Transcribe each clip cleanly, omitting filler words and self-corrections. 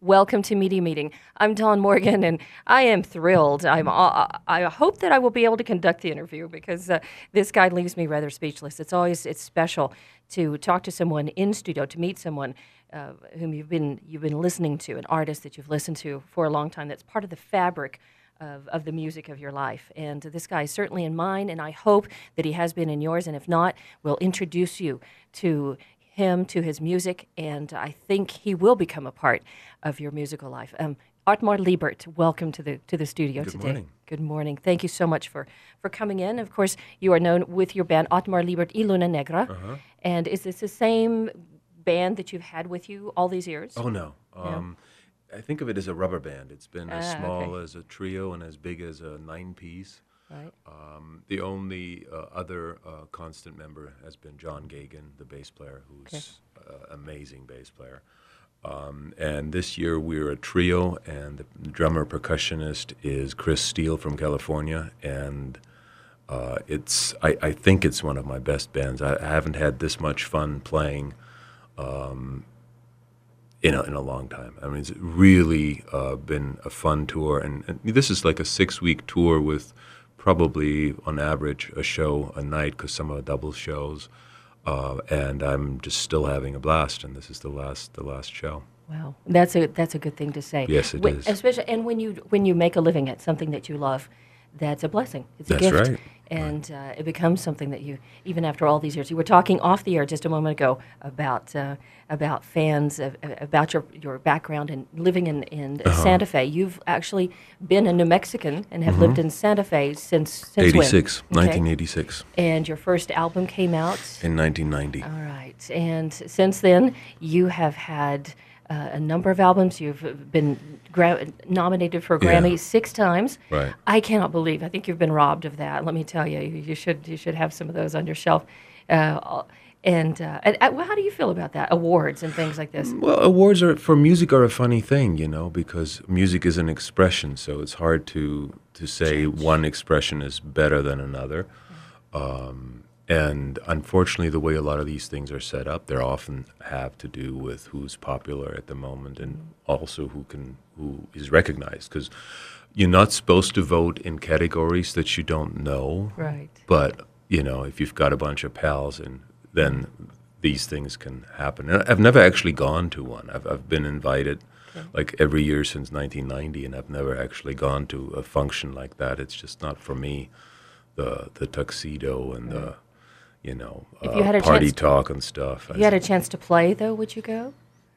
Welcome to Media Meeting. I'm Dawn Morgan, and I am thrilled. I hope that I will be able to conduct the interview because this guy leaves me rather speechless. It's special to talk to someone in studio, to meet someone whom you've been listening to, an artist that you've listened to for a long time. That's part of the fabric of the music of your life. And this guy is certainly in mine, and I hope that he has been in yours. And if not, we'll introduce you to him, to his music, and I think he will become a part of your musical life. Ottmar Liebert, welcome to the studio today. Good morning. Good morning. Thank you so much for coming in. Of course, you are known with your band Ottmar Liebert y Luna Negra. Uh-huh. And is this the same band that you've had with you all these years? Oh, no. No? I think of it as a rubber band. It's been as small okay. as a trio and as big as a 9-piece. Right. The only other constant member has been John Gagan, the bass player, who's amazing bass player. And this year we're a trio, and the drummer percussionist is Chris Steele from California, and I think it's one of my best bands. I haven't had this much fun playing in a long time. I mean, it's really been a fun tour, and this is like a 6-week tour with probably on average a show a night because some are double shows, and I'm just still having a blast. And this is the last show. Wow, that's a good thing to say. Yes, it is. Especially, and when you make a living at something that you love, that's a blessing. It's a That's gift. right. And it becomes something that you, even after all these years, you were talking off the air just a moment ago about fans, about your background and living in Santa Fe. You've actually been a New Mexican and have lived in Santa Fe since 86, when? Okay. 1986. And your first album came out? In 1990. All right. And since then, you have had a number of albums. You've been nominated for a Grammy 6 times. Right. I cannot believe. I think you've been robbed of that. Let me tell you, you should have some of those on your shelf. Well, how do you feel about that? Awards and things like this. Well, awards for music are a funny thing, because music is an expression, so it's hard to say one expression is better than another. And unfortunately, the way a lot of these things are set up, they often have to do with who's popular at the moment and also who is recognized. Because you're not supposed to vote in categories that you don't know. Right. But, if you've got a bunch of pals, and then these things can happen. And I've never actually gone to one. I've been invited like every year since 1990, and I've never actually gone to a function like that. It's just not for me, the tuxedo and the If you had a party chance talk and stuff. If you had a chance to play, though, would you go?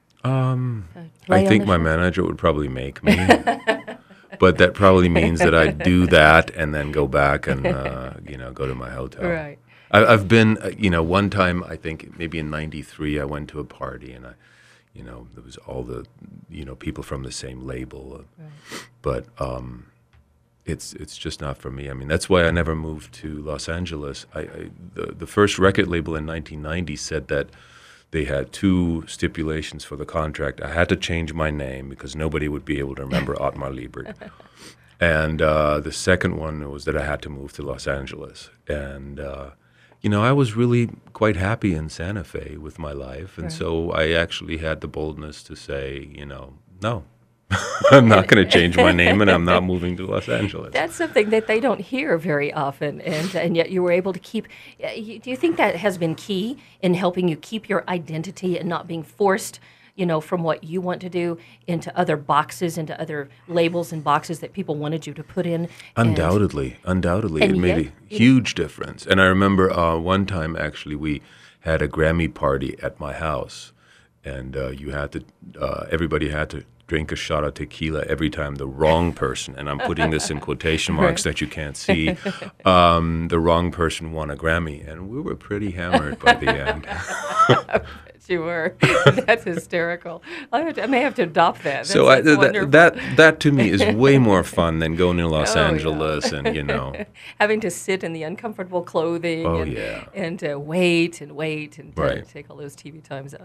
I think my manager would probably make me. But that probably means that I do that and then go back and, go to my hotel. Right. I've been, one time, I think maybe in 93, I went to a party and there was all the, people from the same label. Right. But it's just not for me. I mean, that's why I never moved to Los Angeles. The first record label in 1990 said that they had 2 stipulations for the contract. I had to change my name because nobody would be able to remember Ottmar Liebert. And the second one was that I had to move to Los Angeles. And, I was really quite happy in Santa Fe with my life. And so I actually had the boldness to say, no. I'm not going to change my name, and I'm not moving to Los Angeles. That's something that they don't hear very often, and yet you were able to keep. Do you think that has been key in helping you keep your identity and not being forced, from what you want to do into other boxes, into other labels and boxes that people wanted you to put in? Undoubtedly. And It made a huge difference. And I remember one time, actually, we had a Grammy party at my house, and everybody had to drink a shot of tequila every time the wrong person, and I'm putting this in quotation marks that you can't see, the wrong person won a Grammy, and we were pretty hammered by the end. You were. That's hysterical. I may have to adopt that. So that to me is way more fun than going to Los Angeles and having to sit in the uncomfortable clothing and wait and right. take all those TV times out.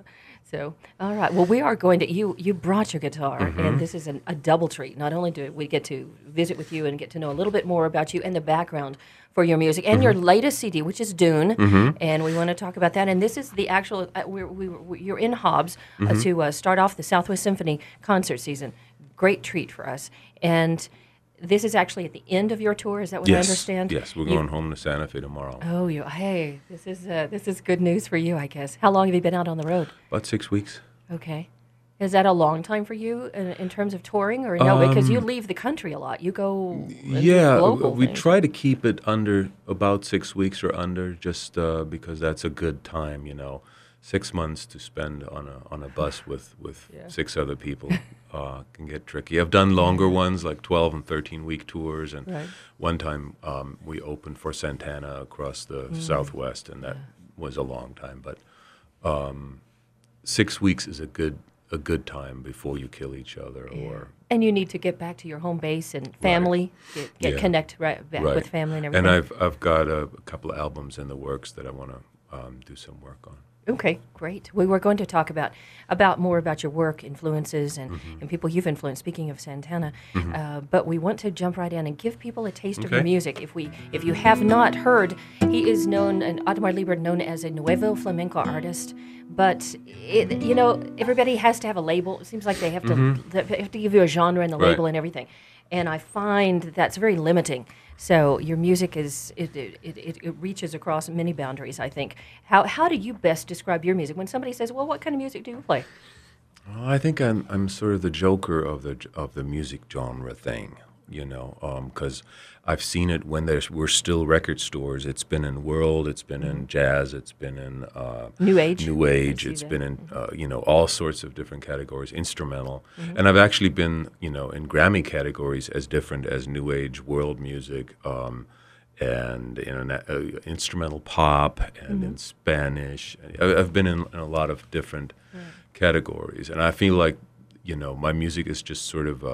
So, all right. Well, we are going to you brought your guitar, Mm-hmm. and this is a double treat. Not only do we get to visit with you and get to know a little bit more about you and the background for your music and your latest CD, which is Dune, and we want to talk about that. And this is the actual. You're in Hobbs to start off the Southwest Symphony concert season. Great treat for us. And this is actually at the end of your tour. Is that what I understand? Yes, we're You- going home to Santa Fe tomorrow. Oh, hey, this is good news for you, I guess. How long have you been out on the road? About 6 weeks. Okay. Is that a long time for you in terms of touring, or no? Because you leave the country a lot. You go and do Yeah, local we things. try to keep it under about 6 weeks or under, just because that's a good time. 6 months to spend on a bus with Yeah. 6 other people can get tricky. I've done longer ones, like 12 and 13-week tours, and Right. one time we opened for Santana across the Southwest, and that was a long time. But 6 weeks is a good time before you kill each other, or And you need to get back to your home base and family, get Yeah. connect back right. with family and everything. And I've got a couple of albums in the works that I want to do some work on. Okay, great. We were going to talk about more about your work, influences, and people you've influenced. Speaking of Santana, but we want to jump right in and give people a taste of your Okay. music. If you have not heard, he is known, and Ademar Liebert known as a nuevo flamenco artist. But everybody has to have a label. It seems like they have to give you a genre and a Right. label and everything. And I find that's very limiting. So your music it reaches across many boundaries, I think. How do you best describe your music? When somebody says, "Well, what kind of music do you play?" I think I'm sort of the joker of the music genre thing, because I've seen it when we're still record stores. It's been in world, it's been in jazz, it's been in New Age. New Age. see It's that. been in all sorts of different categories, instrumental, and I've actually been in Grammy categories as different as New Age, world music, and in instrumental pop, and in Spanish. I've been in a lot of different categories, and I feel like my music is just sort of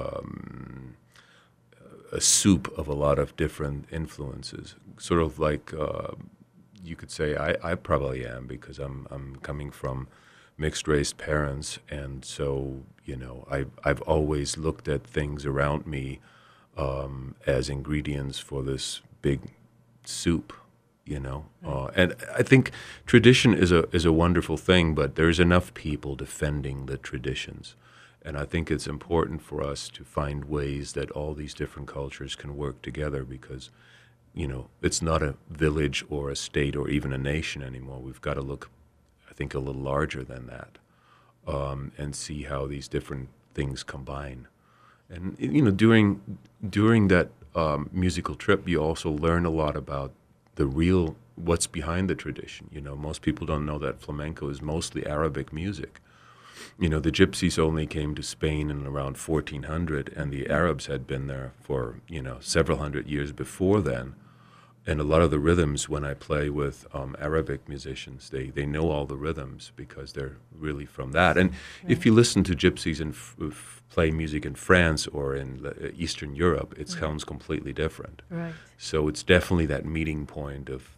a soup of a lot of different influences, sort of like you could say I probably am, because I'm coming from mixed race parents, and so I've always looked at things around me as ingredients for this big soup. And I think tradition is a wonderful thing, but there's enough people defending the traditions. And I think it's important for us to find ways that all these different cultures can work together, because, it's not a village or a state or even a nation anymore. We've got to look, I think, a little larger than that, and see how these different things combine. And, during that musical trip, you also learn a lot about what's behind the tradition. Most people don't know that flamenco is mostly Arabic music. The Gypsies only came to Spain in around 1400, and the Arabs had been there for, several hundred years before then. And a lot of the rhythms, when I play with Arabic musicians, they know all the rhythms because they're really from that. And if you listen to Gypsies and play music in France or in Eastern Europe, it sounds completely different. Right. So it's definitely that meeting point of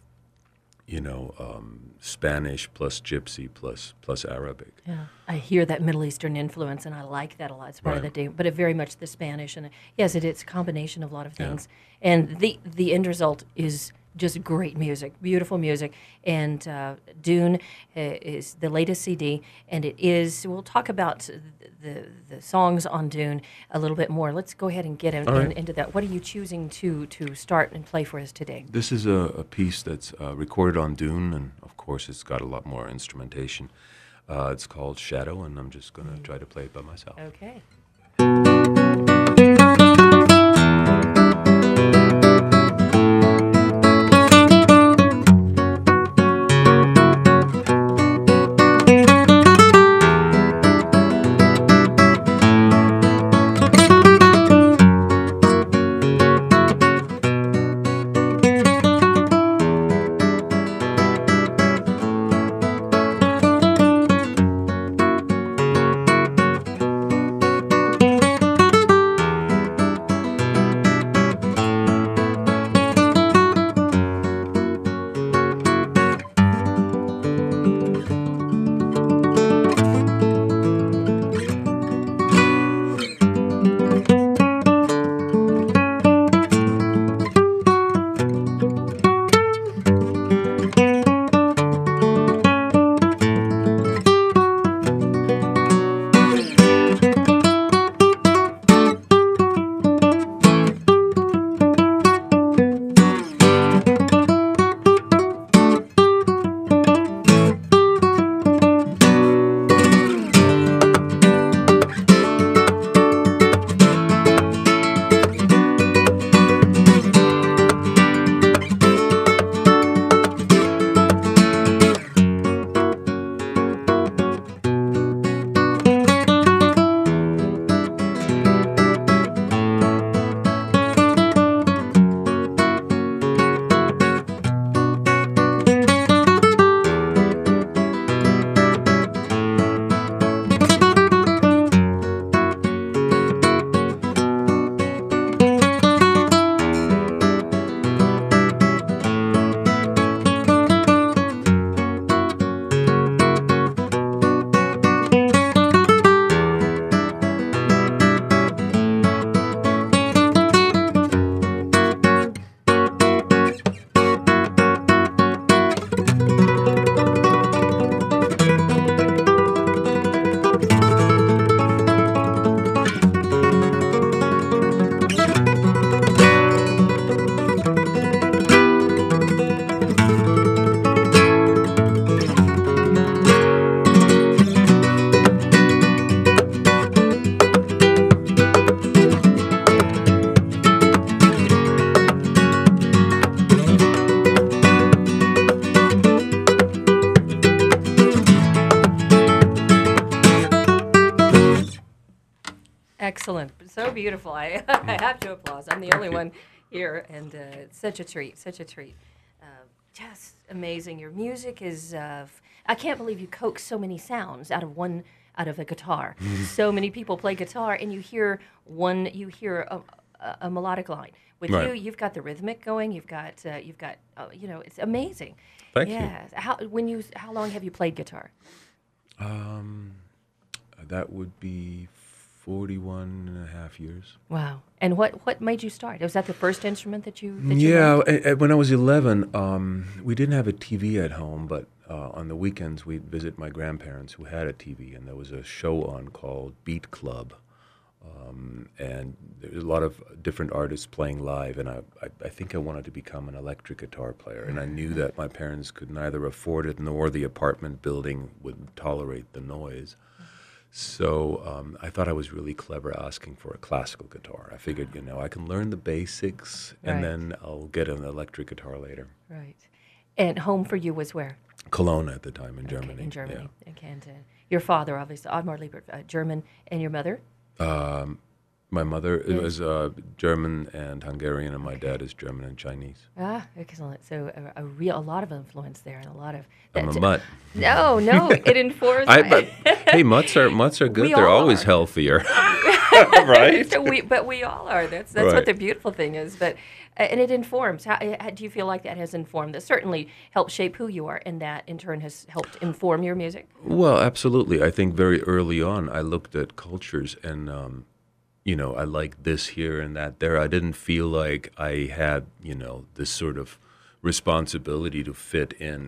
Spanish plus Gypsy plus Arabic. Yeah, I hear that Middle Eastern influence, and I like that a lot. It's part of the day, but it very much the Spanish, and yes, it's a combination of a lot of things. And the end result is just great music, beautiful music. And Dune is the latest CD, and it is. We'll talk about the songs on Dune a little bit more. Let's go ahead and get into that. What are you choosing to start and play for us today? This is a piece that's recorded on Dune, and of course it's got a lot more instrumentation. It's called Shadow, and I'm just going to try to play it by myself. Okay. Excellent. So beautiful. I have to applaud. I'm the only you. one here, and it's such a treat, such a treat. Uh, just amazing. Your music is, I can't believe you coax so many sounds out of a guitar. So many people play guitar, and you hear a melodic line. With Right. you, you've got the rhythmic going. It's amazing. Thank you. Yeah. How long have you played guitar? That would be 41 and a half years. Wow. And what made you start? Was that the first instrument that you Yeah, learned? when I was 11, we didn't have a TV at home, but on the weekends we'd visit my grandparents who had a TV, and there was a show on called Beat Club. And there's a lot of different artists playing live, and I think I wanted to become an electric guitar player, and I knew that my parents could neither afford it nor the apartment building would tolerate the noise. So I thought I was really clever asking for a classical guitar. I figured, I can learn the basics, and Right. then I'll get an electric guitar later. Right. And home for you was where? Cologne at the time in Okay, Germany. in Germany. Okay, and your father, obviously, Oddmar Liebert, German, and your mother? Yeah. My mother Yes. was German and Hungarian, and my dad is German and Chinese. Ah, excellent. So a lot of influence there, and a lot of. I'm a mutt. No, it informs. But hey, mutts are good. We They're all always are. healthier, right? But we all are. That's what Right. the beautiful thing is. But and it informs. How do you feel like that has informed? That certainly helped shape who you are, and that in turn has helped inform your music. Well, absolutely. I think very early on, I looked at cultures and, I liked this here and that there. I didn't feel like I had, this sort of responsibility to fit in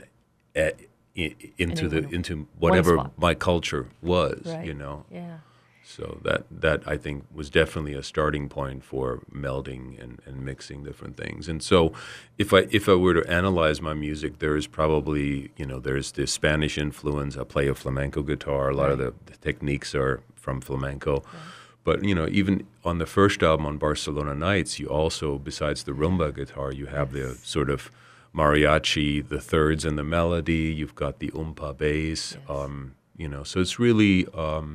into whatever spot. my culture was, Right. Yeah. So that I think was definitely a starting point for melding and mixing different things. And so if I were to analyze my music, there is probably, there's the Spanish influence. I play a flamenco guitar. A lot of the techniques are from flamenco. But, even on the first album, on Barcelona Nights, you also, besides the rumba guitar, you have the sort of mariachi, the thirds and the melody. You've got the umpa bass. Yes. So it's really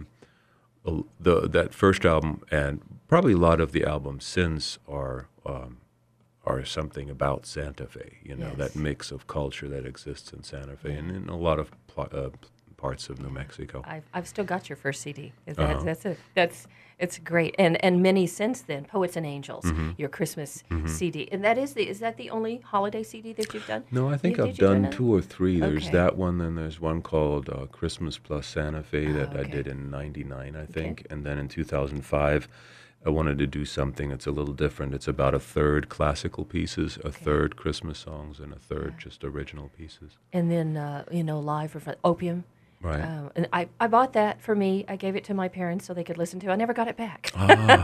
that first album, and probably a lot of the albums since are something about Santa Fe. Yes. That mix of culture that exists in Santa Fe and in a lot of parts of New Mexico. I've still got your first CD. Uh-huh. It's great, and many since then. Poets and Angels, Mm-hmm. your Christmas CD, and is that the only holiday CD that you've done? No, I think Did I've you do done another? 2 or 3. There's Okay. that one, then there's one called Christmas Plus Santa Fe that I okay. did in '99, I think. And then in 2005, I wanted to do something that's a little different. It's about a third classical pieces, a third Christmas songs, and a third just original pieces. And then live for Opium. Right. And I bought that for me. I gave it to my parents so they could listen to it. I never got it back.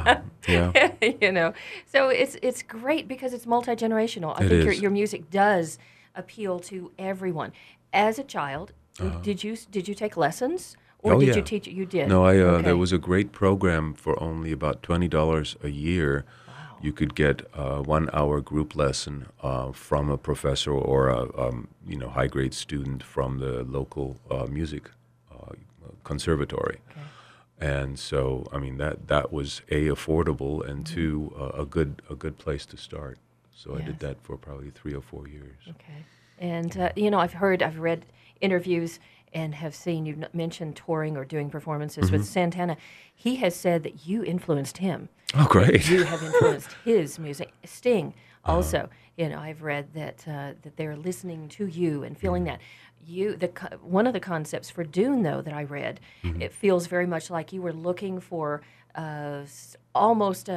Yeah. So it's great because it's multi-generational. I It think is. your music does appeal to everyone. As a child, did you take lessons or Oh, did yeah. you teach? You did. No, Okay. there was a great program for only about $20 a year. Wow. You could get a 1-hour group lesson from a professor or a high grade student from the local music conservatory. Okay. And so, I mean, that was affordable and two a good place to start. So I Yes. did that for probably 3 or 4 years. Okay. And I've read interviews and have seen you mentioned touring or doing performances with Santana. He has said that you influenced him. Oh, great! You have influenced his music. Sting also. I've read that they're listening to you and feeling that. One of the concepts for Dune, though, that I read, it feels very much like you were looking for almost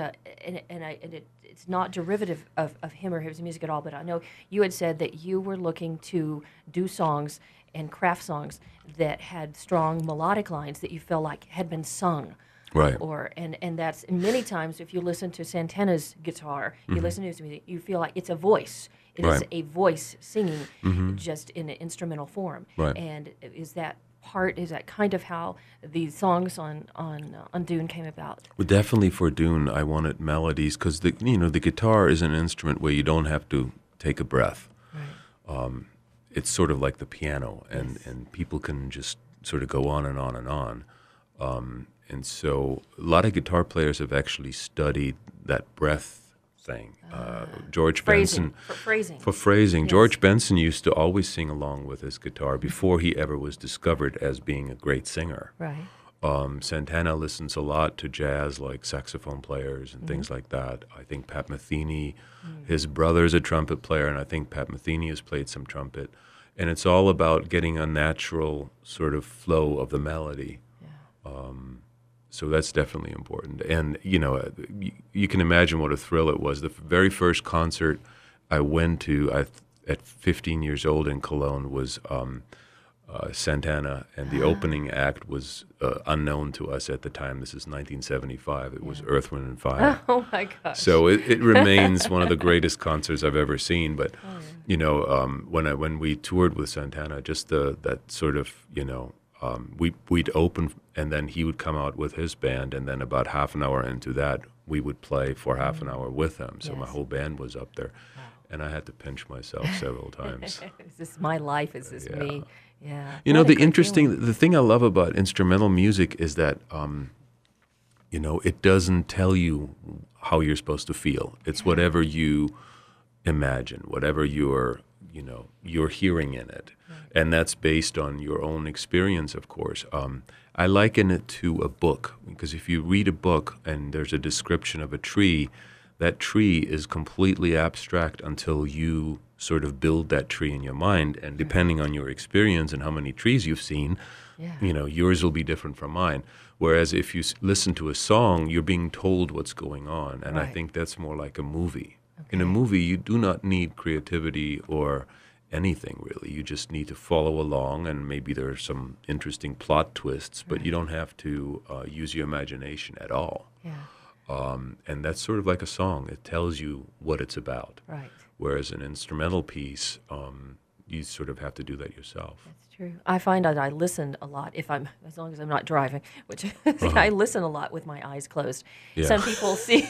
it's not derivative of him or his music at all, but I know you had said that you were looking to do songs and craft songs that had strong melodic lines that you felt like had been sung. Right. And that's many times if you listen to Santana's guitar, you listen to his music, you feel like it's a voice. It is Right. a voice singing just in an instrumental form. Right. And is that kind of how the songs on Dune came about? Well, definitely for Dune, I wanted melodies because the guitar is an instrument where you don't have to take a breath. Right. It's sort of like the piano, and people can just sort of go on and on and on. And so a lot of guitar players have actually studied that breath thing. George Phrasing. Benson. For phrasing. For phrasing. Yes. George Benson used to always sing along with his guitar before he ever was discovered as being a great singer. Right. Santana listens a lot to jazz, like saxophone players and things like that. I think Pat Metheny, his brother's a trumpet player, and I think Pat Metheny has played some trumpet. And it's all about getting a natural sort of flow of the melody. So that's definitely important. And, you can imagine what a thrill it was. The very first concert I went to at 15 years old in Cologne was Santana, and the opening act was unknown to us at the time. This is 1975. It was Earth, Wind, and Fire. Oh, my gosh. So it remains one of the greatest concerts I've ever seen. But, when we toured with Santana, just that sort of, we'd open, and then he would come out with his band, and then about half an hour into that, we would play for half an hour with him. So my whole band was up there, and I had to pinch myself several times. Is this my life? Is this me? Yeah. The thing I love about instrumental music is that, it doesn't tell you how you're supposed to feel. It's whatever you imagine, whatever you're hearing in it. And that's based on your own experience, of course. I liken it to a book, because if you read a book and there's a description of a tree, that tree is completely abstract until you sort of build that tree in your mind. And depending on your experience and how many trees you've seen, yours will be different from mine. Whereas if you listen to a song, you're being told what's going on. And I think that's more like a movie. Okay. In a movie, you do not need creativity or anything, really. You just need to follow along, and maybe there are some interesting plot twists, but you don't have to use your imagination at all. Yeah. And that's sort of like a song. It tells you what it's about. Right. Whereas an instrumental piece, you sort of have to do that yourself. That's true. I find that I listen a lot as long as I'm not driving, which I listen a lot with my eyes closed. Yeah. Some people see,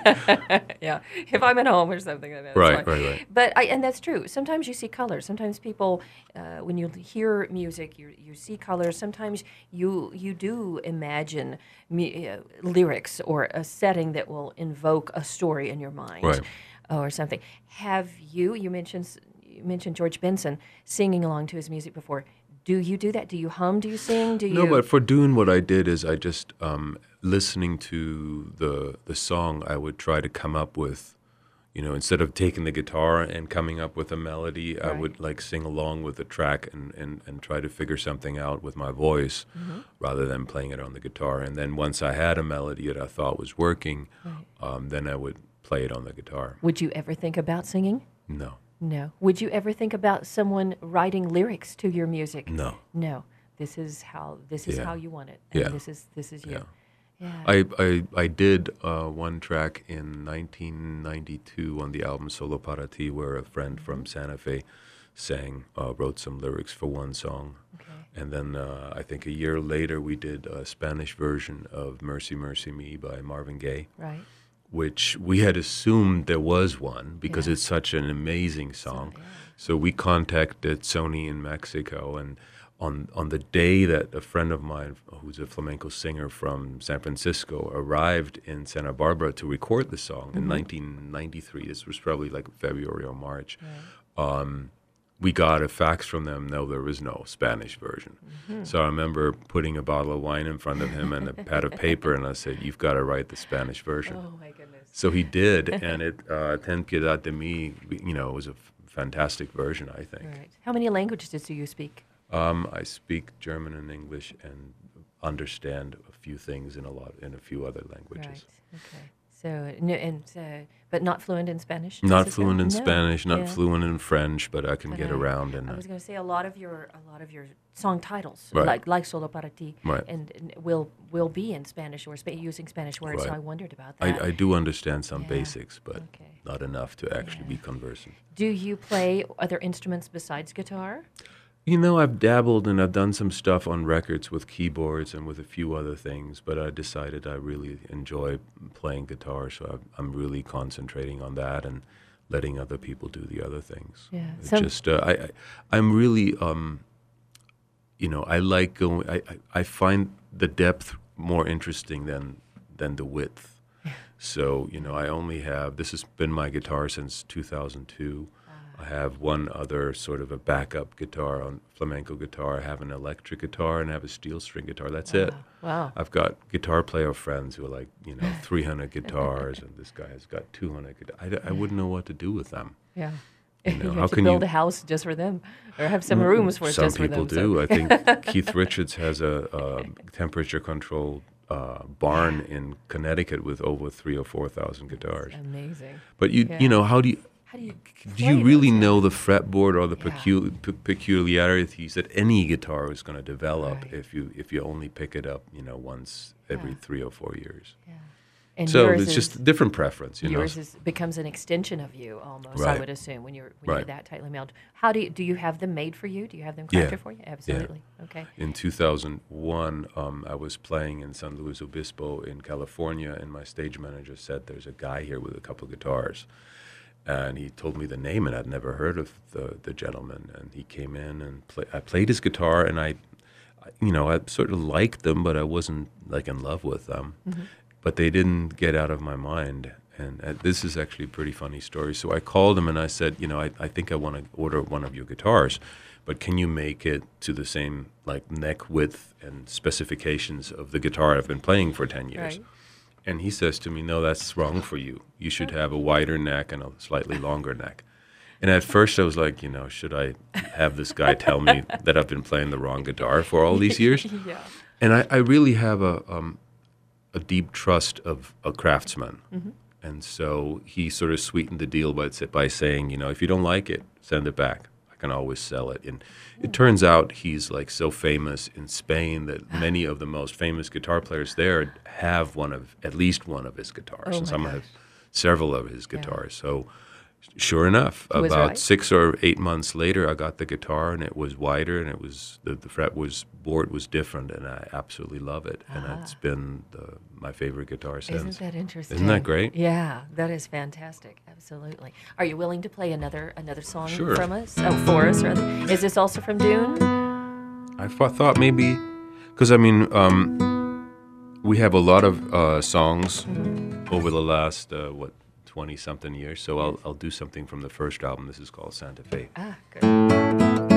if I'm at home or something. That's Right. But and that's true. Sometimes you see colors. Sometimes people, when you hear music, you see colors. Sometimes you do imagine lyrics or a setting that will invoke a story in your mind. Right. Or something. Have you mentioned George Benson singing along to his music before? Do you do that? Do you hum? Do you sing? No, but for Dune, what I did is I just, listening to the song, I would try to come up with, instead of taking the guitar and coming up with a melody, I would sing along with the track and try to figure something out with my voice rather than playing it on the guitar. And then once I had a melody that I thought was working, then I would play it on the guitar. Would you ever think about singing? No. No. Would you ever think about someone writing lyrics to your music? No. No. This is how you want it. And Yeah. This is you. Yeah. I did one track in 1992 on the album Solo Para Ti, where a friend from Santa Fe wrote some lyrics for one song. Okay. And then I think a year later we did a Spanish version of Mercy, Mercy Me by Marvin Gaye. Right. Which we had assumed there was one because it's such an amazing song. So we contacted Sony in Mexico, and on the day that a friend of mine, who's a flamenco singer from San Francisco, arrived in Santa Barbara to record the song in 1993, this was probably like February or March, we got a fax from them, no, there was no Spanish version. So I remember putting a bottle of wine in front of him and a pad of paper, and I said, you've got to write the Spanish version. Oh, my goodness. So he did, and Ten Piedad de Mi, was a fantastic version, I think. Right. How many languages do you speak? I speak German and English and understand a few things in a few other languages. Right. Okay. So, but not fluent in Spanish? Not fluent in No. Spanish, not fluent in French, but I can get around. And I was going to say a lot of your song titles, Right. like Solo Para Ti, Right. and will be in Spanish or using Spanish words. So Right. I wondered about that. I do understand some Yeah. basics, but Okay. not enough to actually be conversant. Do you play other instruments besides guitar? I've dabbled and I've done some stuff on records with keyboards and with a few other things, but I decided I really enjoy playing guitar, so I'm really concentrating on that and letting other people do the other things. Yeah. It's I'm really, I like going, I find the depth more interesting than the width. So, you know, I only have, this has been my guitar since 2002. I have one other sort of a backup guitar on flamenco guitar. I have an electric guitar and I have a steel string guitar. That's it. Wow. I've got guitar player friends who are like, you know, 300 guitars, and this guy has got 200 guitars. I wouldn't know what to do with them. Yeah. You know, You how have to can build you- a house just for them, or have some rooms for Some just for people them. do. I think Keith Richards has a temperature controlled barn in Connecticut with over 3,000 or 4,000 guitars. Amazing. But you Yeah. know, how do you you play really those? know the fretboard or the Yeah. peculiarities that any guitar is going to develop Right. if you only pick it up, you know, once every Yeah. 3 or 4 years? Yeah. And So yours it's is, just a different preference, you know. yours becomes an extension of you almost. I Right. would assume when you're Right. that tightly mounted. How do you have them made for you? Do you have them Yeah. crafted for you? Absolutely. Okay. In 2001, I was playing in San Luis Obispo in California, and my stage manager said, "There's a guy here with a couple of guitars." And he told me the name, and I'd never heard of the gentleman. And he came in, and I played his guitar, and you know, I sort of liked them, but I wasn't like in love with them. But they didn't get out of my mind. And this is actually a pretty funny story. So I called him and I said, you know, I think I want to order one of your guitars, but can you make it to the same like neck width and specifications of the guitar I've been playing for 10 years? Right. And he says to me, no, that's wrong for you. You should have a wider neck and a slightly longer neck. And at first I was like, you know, should I have this guy tell me that I've been playing the wrong guitar for all these years? Yeah. And I really have a deep trust of a craftsman. And so he sort of sweetened the deal by saying, you know, if you don't like it, send it back. I can always sell it. And it turns out he's like so famous in Spain that many of the most famous guitar players there have at least one of his guitars. Oh and my some gosh. have several of his guitars. So sure enough, He was about right. 6 or 8 months later, I got the guitar, and it was wider, and it was the board was different, and I absolutely love it. And it's been my favorite guitar since. Isn't that interesting? Isn't that great? Yeah, that is fantastic. Absolutely. Are you willing to play another song Sure. from us? Oh, for us, rather. Is this also from Dune? I thought maybe, because I mean, we have a lot of songs over the last 20-something years. So I'll do something from the first album. This is called Santa Fe. Ah, good.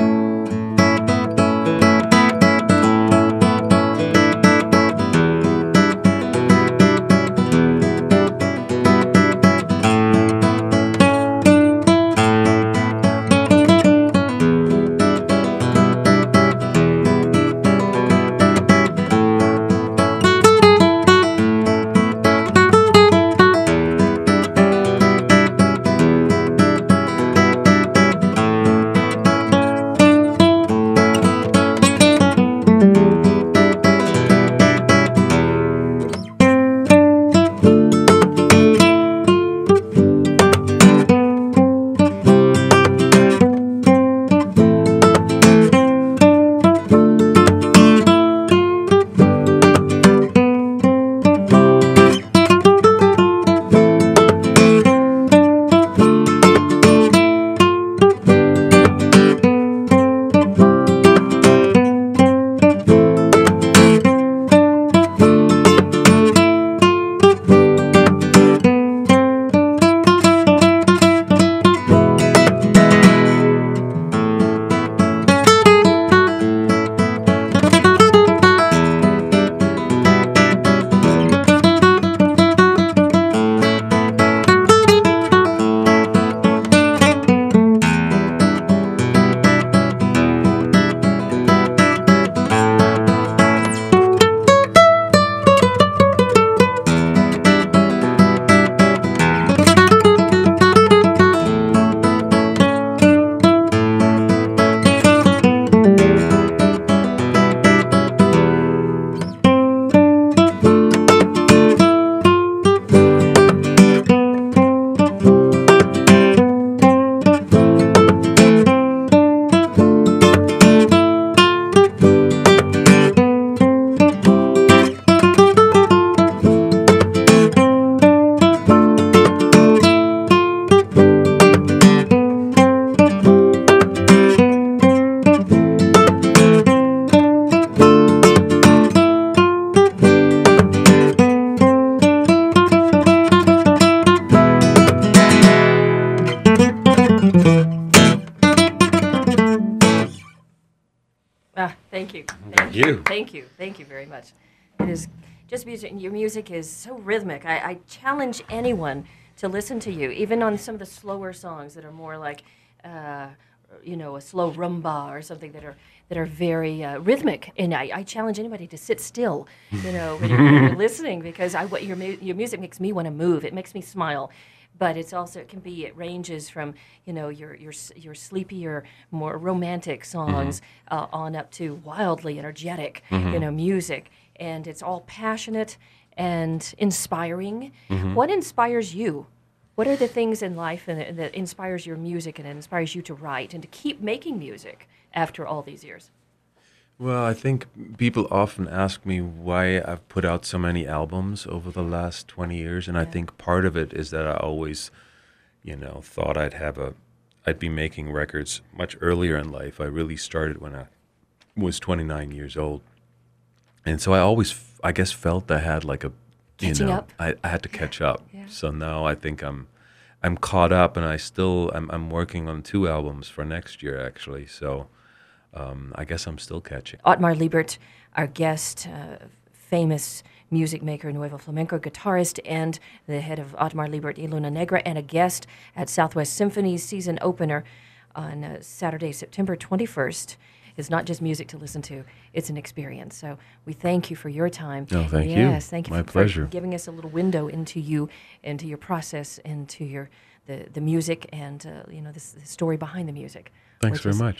Thank you. Thank you very much. It is just music. Your music is so rhythmic. I challenge anyone to listen to you, even on some of the slower songs that are more like, a slow rumba or something that are very rhythmic. And I challenge anybody to sit still, when you're listening, because your music makes me want to move. It makes me smile. But it ranges from, your sleepier, more romantic songs on up to wildly energetic, music. And it's all passionate and inspiring. What inspires you? What are the things in life that inspires your music and inspires you to write and to keep making music after all these years? Well, I think people often ask me why I've put out so many albums over the last 20 years, and I think part of it is that I always, thought I'd be making records much earlier in life. I really started when I was 29 years old. And so I always, I guess, felt I had like Catching up? I had to catch up. Yeah. So now I think I'm caught up, and I'm working on 2 albums for next year, actually. So I guess I'm still catching. Otmar Liebert, our guest, famous music maker, Nuevo Flamenco guitarist, and the head of Otmar Liebert y Luna Negra, and a guest at Southwest Symphony's season opener on Saturday, September 21st. It's not just music to listen to, it's an experience. So we thank you for your time. No, thank you. Yes, thank you My for pleasure. giving us a little window into you, into your process, into the music, and the story behind the music. Thanks very much.